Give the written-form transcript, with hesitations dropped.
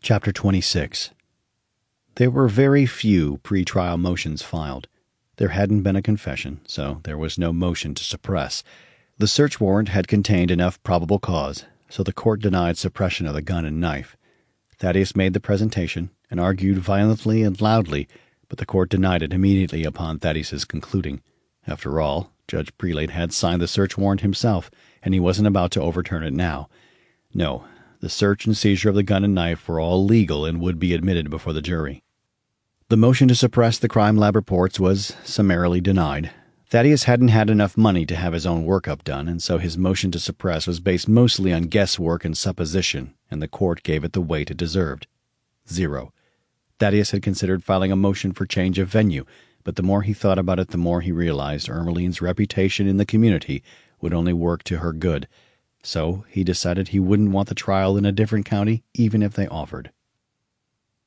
Chapter 26. There were very few pre-trial motions filed. There hadn't been a confession, so there was no motion to suppress. The search warrant had contained enough probable cause, so the court denied suppression of the gun and knife. Thaddeus made the presentation and argued violently and loudly, but the court denied it immediately upon Thaddeus's concluding. After all, Judge Prelate had signed the search warrant himself, and he wasn't about to overturn it now. No, the search and seizure of the gun and knife were all legal and would be admitted before the jury. The motion to suppress the crime lab reports was summarily denied. Thaddeus hadn't had enough money to have his own workup done, and so his motion to suppress was based mostly on guesswork and supposition, and the court gave it the weight it deserved. 0. Thaddeus had considered filing a motion for change of venue, but the more he thought about it, the more he realized Ermeline's reputation in the community would only work to her good. So he decided he wouldn't want the trial in a different county, even if they offered.